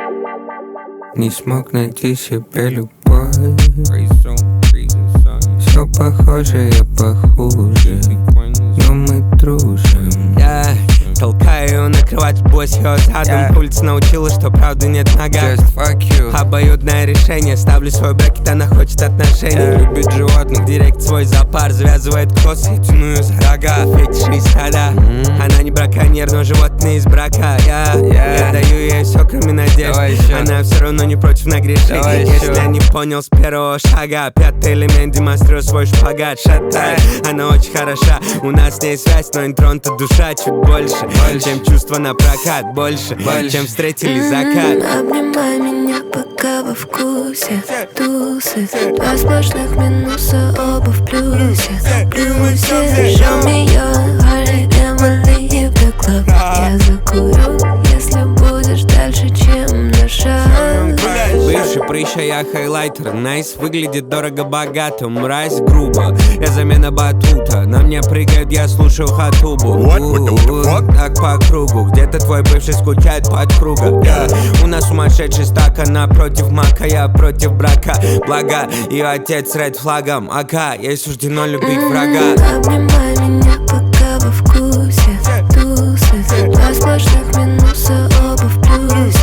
Не смог найти себе любовь. Все похоже, я похуже, но мы дружим. Толкаю ее на кровать, босс ее задом. Улица научила, что правды нет в ногах. Just fuck you. Обоюдное решение. Ставлю свой брекет, она хочет отношений. Любит животных, директ свой зоопарк. Завязывает косы, тяну ее за рога. Фетиши из стада. Она не браконьер, но животные из брака. Я даю ей все, кроме надежд. Она все равно не против нагрешить. Если я не понял с первого шага, пятый элемент, демонстрирую свой шпагат. Шатай, она очень хороша. У нас с ней связь, но интронта душа чуть больше, чем чувства на прокат. Больше, чем встретили закат. Обнимай меня, пока во вкусе. Тусы, два сплошных минуса, оба в плюсе. Show me your heart and we'll leave the club. Я закурю, если будешь дальше, чем на шаг. Бывший прыща, я хайлайтер. Найс, выглядит дорого-богато. Мразь грубо, я замена батута. На мне прыгает, я слушаю хатубу. Так по кругу. Где-то твой бывший скучает под круга. У нас сумасшедший стак, она против мака, я против брака. Благо, ее отец ред флагом. Ака, ей суждено любить врага. Обнимай меня, пока во вкусе. Тусы, два сплошных минуса, оба в плюсе.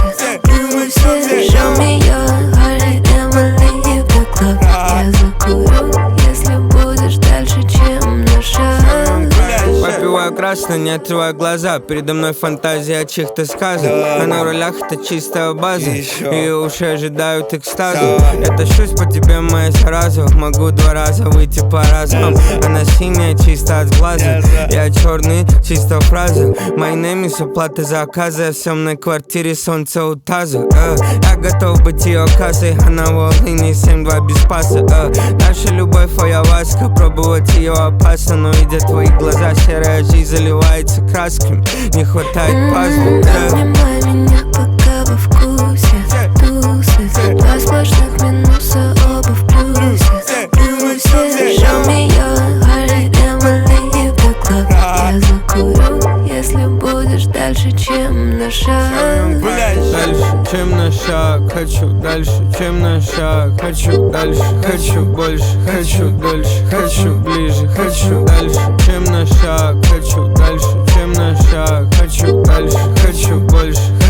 Show me your heart and we'll leave the club. Я закурю, если будешь дальше, чем на шаг. Попиваю красный, не открываю глаза. Передо мной фантазия о чьих-то сказах. А на рулях это чистая база. Ее уши ожидают экстаза. Я тащусь по тебе, моя зараза. Могу 2 раза выйти по разам. Она синяя, чисто от глаза. Я черный, чисто фраза. My name is оплата заказа. Я в съемной квартире, солнце у таза. Я готов быть ее кассой. Она в Волыне, 7-2 без паса. Наша любовь, ayahuasca. Пробовать ее опасно, но видя твои глаза, серая жизнь заливается красками. Не хватает пазла. Обнимай меня, пока во вкусе. Тусы, два сплошных минуса, оба в плюсе. Show me your heart and we'll leave the club. Я закурю, если будешь дальше, чем на шаг. Дальше, чем на шаг. Хочу дальше, чем на шаг. Хочу дальше, хочу больше. Хочу дольше, хочу ближе. Хочу дальше, чем на шаг. Хочу дальше, чем на шаг. Хочу дальше, хочу больше.